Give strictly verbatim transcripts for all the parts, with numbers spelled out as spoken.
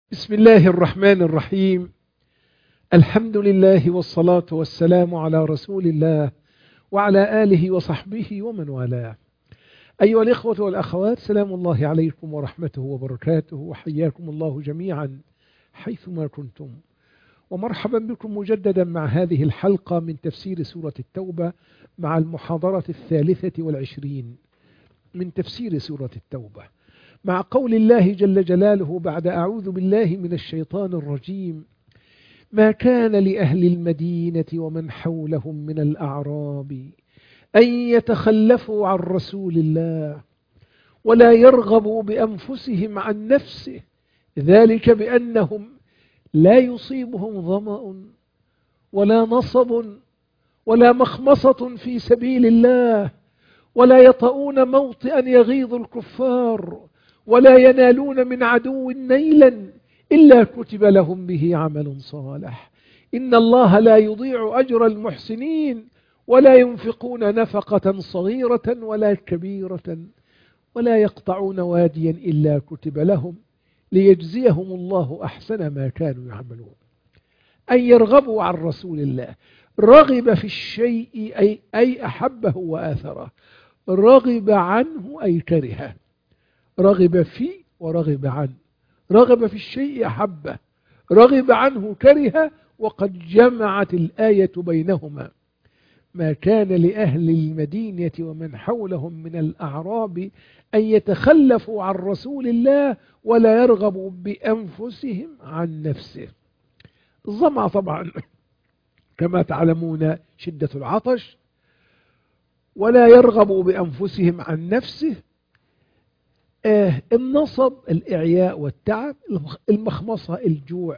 بسم الله الرحمن الرحيم. الحمد لله والصلاة والسلام على رسول الله وعلى آله وصحبه ومن والاه. أيها الإخوة والأخوات، سلام الله عليكم ورحمته وبركاته، وحياكم الله جميعا حيثما كنتم، ومرحبا بكم مجددا مع هذه الحلقة من تفسير سورة التوبة مع المحاضرة الثالثة والعشرين من تفسير سورة التوبة، مع قول الله جل جلاله بعد أعوذ بالله من الشيطان الرجيم: ما كان لأهل المدينة ومن حولهم من الأعراب أن يتخلفوا عن رسول الله ولا يرغبوا بأنفسهم عن نفسه، ذلك بأنهم لا يصيبهم ظمأ ولا نصب ولا مخمصة في سبيل الله ولا يطؤون موطئا يغيظ الكفار ولا ينالون من عدو نيلا إلا كتب لهم به عمل صالح، إن الله لا يضيع أجر المحسنين ولا ينفقون نفقة صغيرة ولا كبيرة ولا يقطعون واديا إلا كتب لهم ليجزيهم الله أحسن ما كانوا يعملون. أن يرغبوا عن رسول الله، رغب في الشيء أي, أي أحبه وآثره، رغب عنه أي كرهه، رغب فيه ورغب عنه، رغب في الشيء أحبه، رغب عنه كره، وقد جمعت الآية بينهما. ما كان لأهل المدينة ومن حولهم من الأعراب أن يتخلفوا عن رسول الله ولا يرغبوا بأنفسهم عن نفسه. الظمأ طبعا كما تعلمون شدة العطش، ولا يرغبوا بأنفسهم عن نفسه. آه النصب الإعياء والتعب، المخمصة الجوع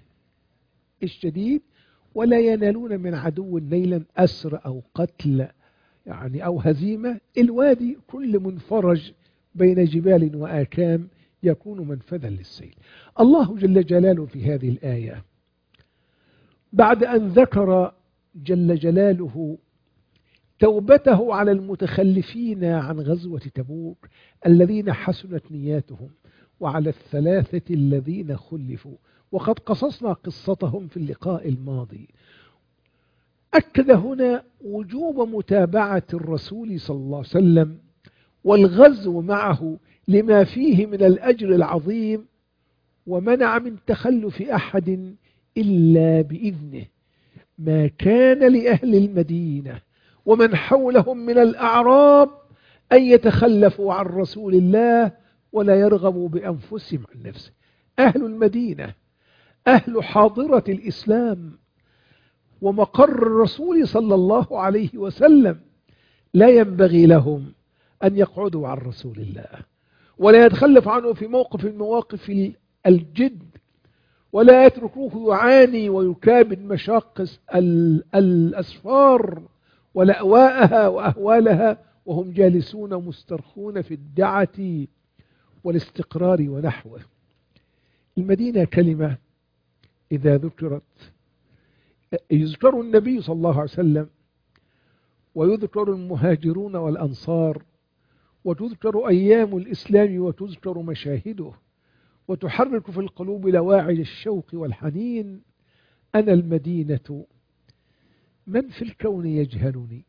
الشديد، ولا ينالون من عدو نيلا أسر أو قتل يعني أو هزيمة. الوادي كل منفرج بين جبال وآكام يكون منفذا للسيل. الله جل جلاله في هذه الآية بعد أن ذكر جل جلاله توبته على المتخلفين عن غزوة تبوك الذين حسنت نياتهم، وعلى الثلاثة الذين خلفوا، وقد قصصنا قصتهم في اللقاء الماضي، أكد هنا وجوب متابعة الرسول صلى الله عليه وسلم والغزو معه لما فيه من الأجر العظيم، ومنع من تخلف أحد إلا بإذنه. ما كان لأهل المدينة ومن حولهم من الأعراب أن يتخلفوا عن رسول الله ولا يرغبوا بأنفسهم عن نفسه. أهل المدينة أهل حاضرة الإسلام ومقر الرسول صلى الله عليه وسلم، لا ينبغي لهم أن يقعدوا عن رسول الله ولا يتخلف عنه في موقف من مواقف الجد، ولا يتركوه يعاني ويكابد مشاق الأسفار ولأواءها وأهوالها وهم جالسون مسترخون في الدعة والاستقرار ونحوه. المدينة كلمة إذا ذكرت يذكر النبي صلى الله عليه وسلم، ويذكر المهاجرون والأنصار، وتذكر أيام الإسلام وتذكر مشاهده، وتحرك في القلوب لواعي الشوق والحنين. أنا المدينة، من في الكون يجهلني،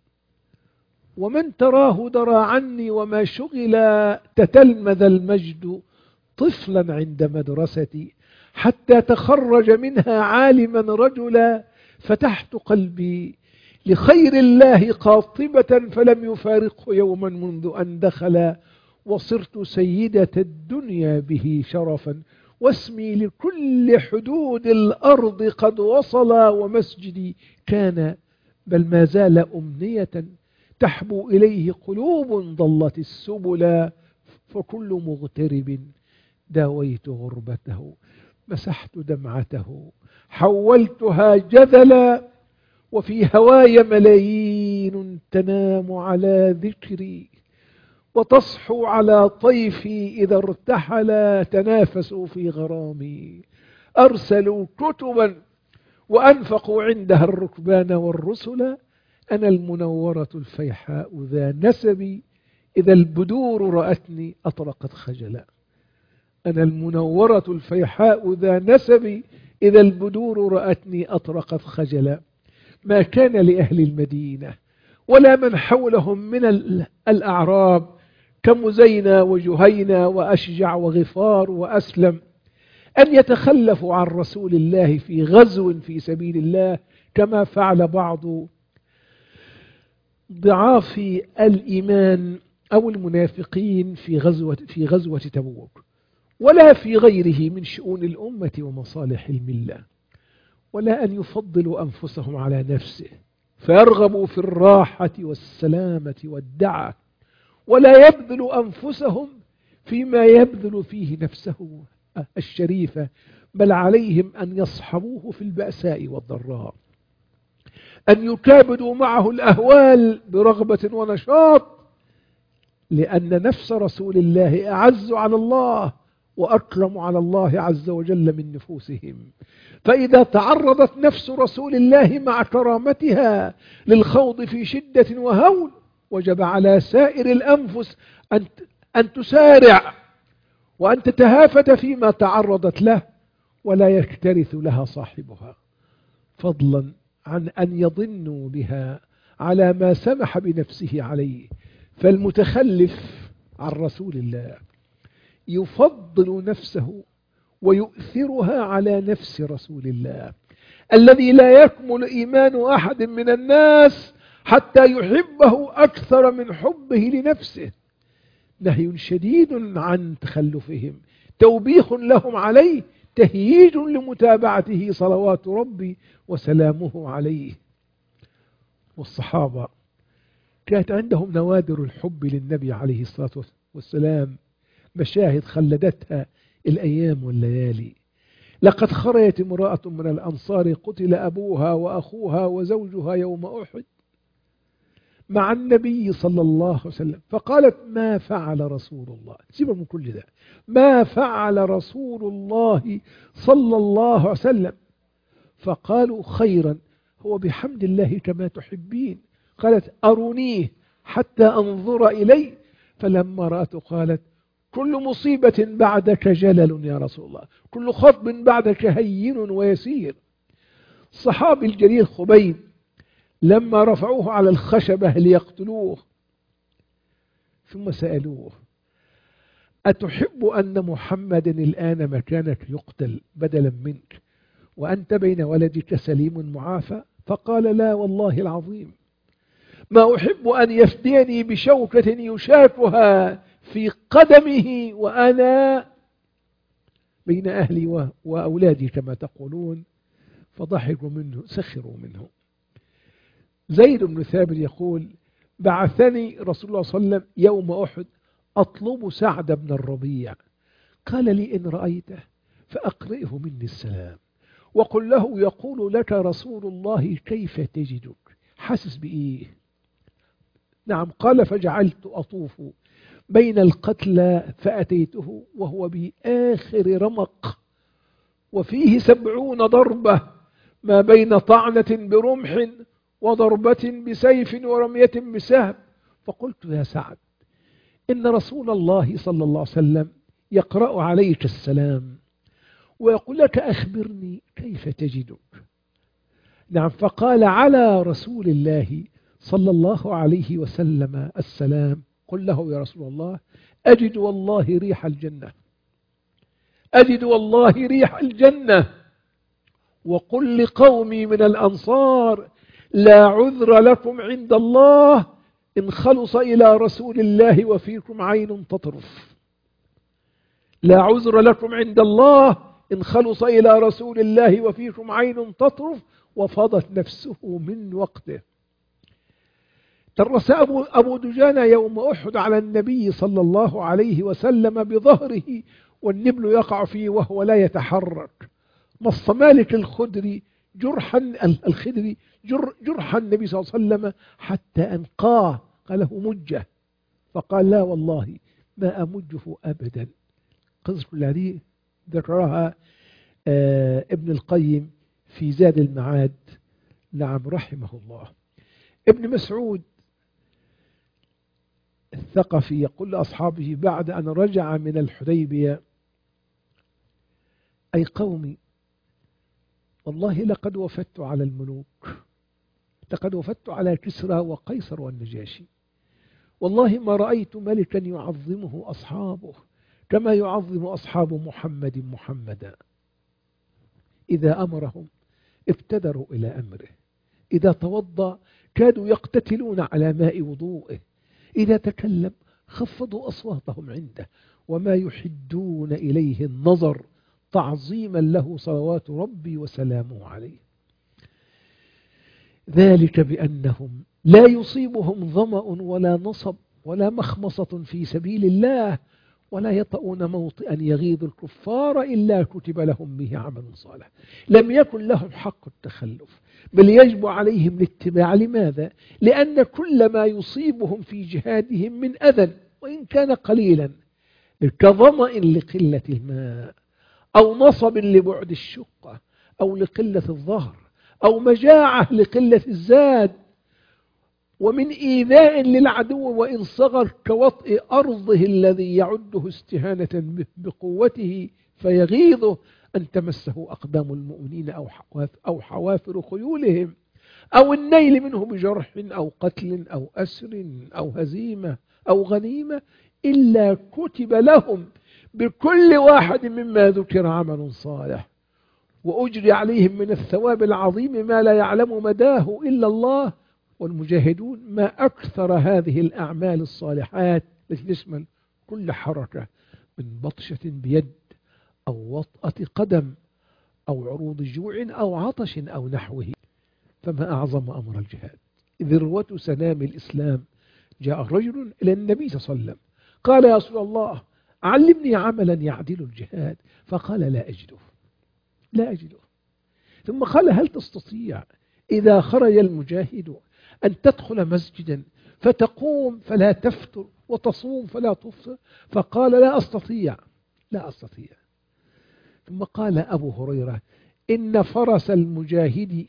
ومن تراه درى عني، وما شغل تتلمذ المجد طفلا عند مدرستي، حتى تخرج منها عالما رجلا، فتحت قلبي لخير الله قاطبة، فلم يفارقه يوما منذ أن دخل، وصرت سيدة الدنيا به شرفا، واسمي لكل حدود الأرض قد وصل، ومسجدي كان بل ما زال أمنية تحبو إليه قلوب ضلت السبلا، فكل مغترب داويت غربته، مسحت دمعته حولتها جذلا، وفي هواي ملايين تنام على ذكري، وتصحو على طيفي إذا ارتحلا، تنافسوا في غرامي، أرسلوا كتبا وأنفقوا عندها الركبان والرسل، أنا المنورة الفيحاء ذا نسبي، إذا البدور رأتني أطرقت خجلا. أنا المنورة الفيحاء ذا نسبي، إذا البدور رأتني أطرقت خجلا. ما كان لأهل المدينة ولا من حولهم من الأعراب كمزينة وجهينة وأشجع وغفار وأسلم أن يتخلفوا عن رسول الله في غزو في سبيل الله، كما فعل بعض ضعاف الإيمان أو المنافقين في غزوة في غزوة تبوك، ولا في غيره من شؤون الأمة ومصالح الملة، ولا أن يفضلوا أنفسهم على نفسه فيرغبوا في الراحة والسلامة والدعة، ولا يبذلوا أنفسهم فيما يبذل فيه نفسه الشريفة، بل عليهم أن يصحبوه في البأساء والضراء، أن يكابدوا معه الأهوال برغبة ونشاط، لأن نفس رسول الله أعز على الله وأكرم على الله عز وجل من نفوسهم. فإذا تعرضت نفس رسول الله مع كرامتها للخوض في شدة وهول، وجب على سائر الأنفس أن أن تسارع وأن تتهافت فيما تعرضت له، ولا يكترث لها صاحبها، فضلا عن أن يضنوا بها على ما سمح بنفسه عليه. فالمتخلف عن رسول الله يفضل نفسه ويؤثرها على نفس رسول الله، الذي لا يكمل إيمان أحد من الناس حتى يحبه أكثر من حبه لنفسه. نهي شديد عن تخلفهم، توبيخ لهم عليه، تهييج لمتابعته صلوات ربي وسلامه عليه. والصحابة كانت عندهم نوادر الحب للنبي عليه الصلاة والسلام، مشاهد خلدتها الأيام والليالي. لقد خرجت امرأة من الأنصار قتل أبوها وأخوها وزوجها يوم أحد مع النبي صلى الله عليه وسلم، فقالت: ما فعل رسول الله، سيبا من كل ده، ما فعل رسول الله صلى الله عليه وسلم؟ فقالوا: خيرا، هو بحمد الله كما تحبين. قالت: أرونيه حتى أنظر إليه. فلما رأته قالت: كل مصيبة بعدك جلل يا رسول الله، كل خطب بعدك هين ويسير. الصحابي الجليل خبيب لما رفعوه على الخشبة ليقتلوه ثم سألوه: أتحب أن محمدا الآن مكانك يقتل بدلا منك وأنت بين ولدك سليم معافى؟ فقال: لا والله العظيم، ما أحب أن يفديني بشوكة يشاكها في قدمه وأنا بين أهلي وأولادي كما تقولون. فضحكوا منه، سخروا منه. زيد بن ثابت يقول: بعثني رسول الله صلى الله عليه وسلم يوم أحد أطلب سعد بن الربيع، قال لي: إن رأيته فأقرئه مني السلام وقل له يقول لك رسول الله كيف تجدك، حاسس بإيه؟ نعم. قال: فجعلت أطوف بين القتلى فأتيته وهو بآخر رمق وفيه سبعون ضربة، ما بين طعنة برمح وضربة بسيف ورمية بسهم. فقلت: يا سعد، إن رسول الله صلى الله عليه وسلم يقرأ عليك السلام ويقول لك أخبرني كيف تجدك. نعم. فقال: على رسول الله صلى الله عليه وسلم السلام، قل له يا رسول الله: أجد والله ريح الجنة، أجد والله ريح الجنة، وقل لقومي من الأنصار: لا عذر لكم عند الله إن خلص إلى رسول الله وفيكم عين تطرف. لا عذر لكم عند الله إن خلص إلى رسول الله وفيكم عين تطرف. وفاضت نفسه من وقته. ترس أبو, أبو دجانة يوم أحد على النبي صلى الله عليه وسلم بظهره والنبل يقع فيه وهو لا يتحرك. مص مالك الخدري جرحا الخدري جر جرح النبي صلى الله عليه وسلم حتى أنقاه، قال له: مجه. فقال: لا والله ما أمجه أبدا. قصة الذي ذكرها آه ابن القيم في زاد المعاد. نعم، رحمه الله. ابن مسعود الثقفي يقول لأصحابه بعد أن رجع من الحديبية: أي قومي والله لقد وفدت على الملوك، لقد وفدت على كسرى وقيصر والنجاشي، والله ما رأيت ملكا يعظمه أصحابه كما يعظم أصحاب محمد محمدا. إذا أمرهم ابتدروا إلى أمره، إذا توضأ كادوا يقتتلون على ماء وضوئه، إذا تكلم خفضوا أصواتهم عنده، وما يحدون إليه النظر تعظيما له صلوات ربي وسلامه عليه. ذلك بأنهم لا يصيبهم ظمأ ولا نصب ولا مخمصة في سبيل الله، ولا يطؤون موطئا يغيظ الكفار إلا كتب لهم به عمل صالح. لم يكن لهم حق التخلف، بل يجب عليهم الاتباع. لماذا؟ لأن كل ما يصيبهم في جهادهم من أذى وإن كان قليلا، كظمأ لقلة الماء، أو نصب لبعد الشقة، أو لقلة الظهر، أو مجاعة لقلة الزاد، ومن إيذاء للعدو وإن صغر كوطئ أرضه الذي يعده استهانة بقوته فيغيظه أن تمسه أقدام المؤمنين أو حوافر خيولهم، أو النيل منه بجرح أو قتل أو أسر أو هزيمة أو غنيمة، إلا كتب لهم بكل واحد مما ذكر عمل صالح، وأجري عليهم من الثواب العظيم ما لا يعلم مداه إلا الله. والمجاهدون ما أكثر هذه الأعمال الصالحات التي تشمل كل حركة، من بطشة بيد أو وطأة قدم أو عروض جوع أو عطش أو نحوه. فما أعظم أمر الجهاد، ذروة سنام الإسلام. جاء رجل إلى النبي صلى الله عليه وسلم قال: يا رسول الله علمني عملا يعدل الجهاد. فقال: لا أجده لا أجده. ثم قال: هل تستطيع إذا خرج المجاهد أن تدخل مسجدا فتقوم فلا تفتر وتصوم فلا تفطر؟ فقال: لا أستطيع لا أستطيع. ثم قال أبو هريرة: إن فرس المجاهد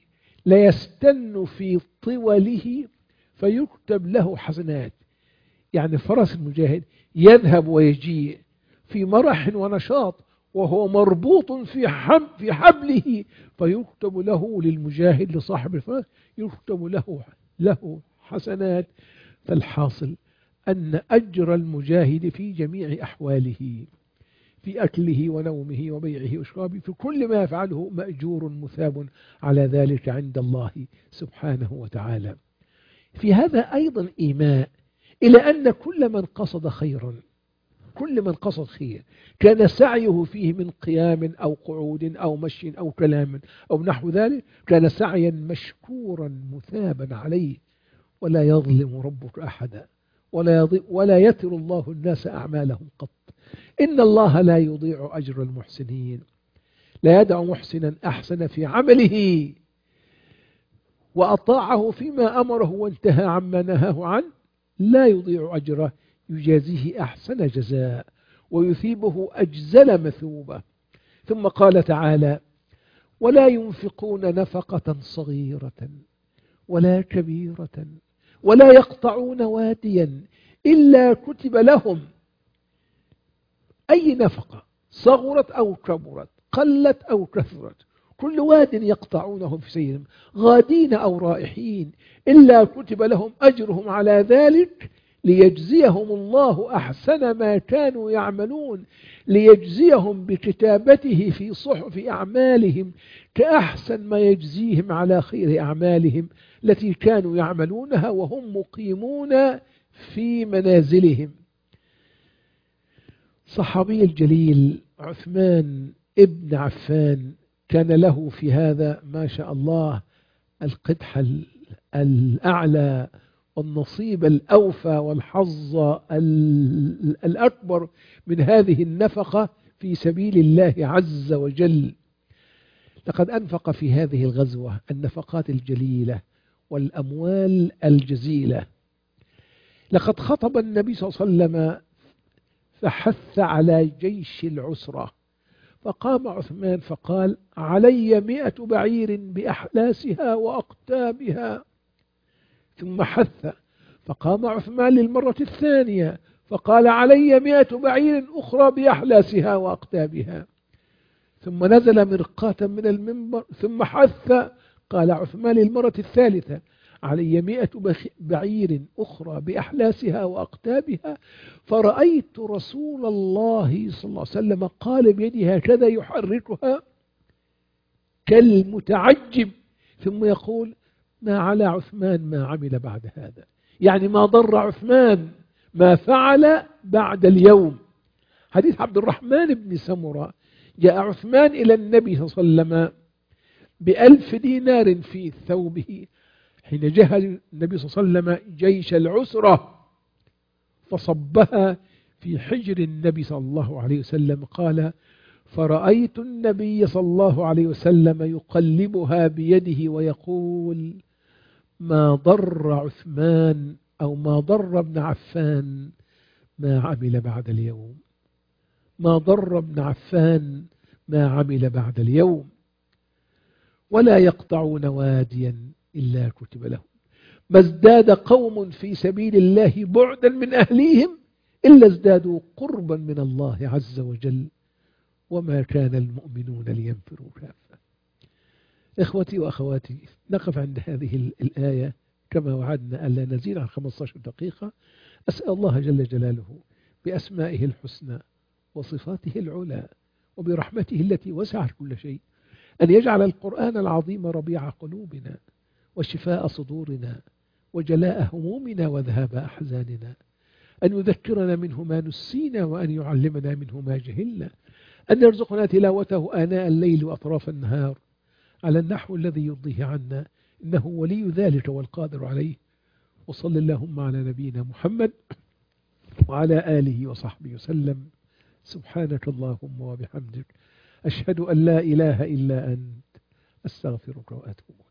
ليستن في طوله فيكتب له حسنات. يعني فرس المجاهد يذهب ويجيء في مرح ونشاط وهو مربوط في حب في حبله، فيكتب له للمجاهد لصاحب الفرس يكتب له له حسنات. فالحاصل أن أجر المجاهد في جميع أحواله، في أكله ونومه وبيعه وشرابه، في كل ما يفعله مأجور مثاب على ذلك عند الله سبحانه وتعالى. في هذا أيضا إيماء إلى أن كل من قصد خيرا، كل من قصد خير كان سعيه فيه من قيام أو قعود أو مشي أو كلام أو نحو ذلك، كان سعيا مشكورا مثابا عليه. ولا يظلم ربك أحدا ولا, ولا يتر الله الناس أعمالهم قط. إن الله لا يضيع أجر المحسنين. لا يدع محسنا أحسن في عمله وأطاعه فيما أمره وانتهى عما نهاه عنه، لا يضيع أجره، يجازيه أحسن جزاء ويثيبه أجزل مثوبة. ثم قال تعالى: ولا ينفقون نفقة صغيرة ولا كبيرة ولا يقطعون واديا إلا كتب لهم. أي نفقة صغرت أو كبرت، قلت أو كثرت، كل واد يقطعونه في سيرهم، غادين أو رائحين، إلا كتب لهم أجرهم على ذلك ليجزيهم الله أحسن ما كانوا يعملون، ليجزيهم بكتابته في صحف أعمالهم كأحسن ما يجزيهم على خير أعمالهم التي كانوا يعملونها وهم مقيمون في منازلهم. صحابي الجليل عثمان ابن عفان كان له في هذا ما شاء الله القدح الأعلى والنصيب الأوفى والحظ الأكبر من هذه النفقة في سبيل الله عز وجل. لقد أنفق في هذه الغزوة النفقات الجليلة والأموال الجزيلة. لقد خطب النبي صلى الله عليه وسلم فحث على جيش العسرة، فقام عثمان فقال: علي مئة بعير بأحلاسها وأقتابها. ثم حث فقام عثمان للمرة الثانية فقال: علي مئة بعير أخرى بأحلاسها وأقتابها. ثم نزل مرقاة من المنبر ثم حث. قال عثمان للمرة الثالثة: علي مئة بعير أخرى بأحلاسها وأقتابها، فرأيت رسول الله صلى الله عليه وسلم قال بيده هكذا يحركها كالمتعجب، ثم يقول: ما على عثمان ما عمل بعد هذا، يعني ما ضر عثمان ما فعل بعد اليوم. حديث عبد الرحمن بن سمرة: جاء عثمان إلى النبي صلى الله عليه وسلم بألف دينار في ثوبه حين جهز النبي صلى الله عليه وسلم جيش العسرة، فصبها في حجر النبي صلى الله عليه وسلم. قال: فرأيت النبي صلى الله عليه وسلم يقلبها بيده ويقول: ما ضر عثمان أو ما ضر ابن عفان ما عمل بعد اليوم، ما ضر ابن عفان ما عمل بعد اليوم. ولا يقطعون واديا إلا كتب لهم، ما ازداد قوم في سبيل الله بعدا من أهليهم إلا ازدادوا قربا من الله عز وجل، وما كان المؤمنون لينفروا كافة. إخوتي وأخواتي، نقف عند هذه الآية كما وعدنا ألا نزيد عن خمسة عشر دقيقة. أسأل الله جل جلاله بأسمائه الحسنى وصفاته العلى وبرحمته التي وسعت كل شيء أن يجعل القرآن العظيم ربيع قلوبنا وشفاء صدورنا وجلاء همومنا وذهاب أحزاننا، أن يذكرنا منه ما نسينا وأن يعلمنا منه ما جهلنا، أن يرزقنا تلاوته آناء الليل وأطراف النهار على النحو الذي يرضيه عنا، إنه ولي ذلك والقادر عليه. وصل اللهم على نبينا محمد وعلى آله وصحبه وسلم. سبحانك اللهم وبحمدك، أشهد أن لا إله إلا أنت، أستغفرك وأتوب.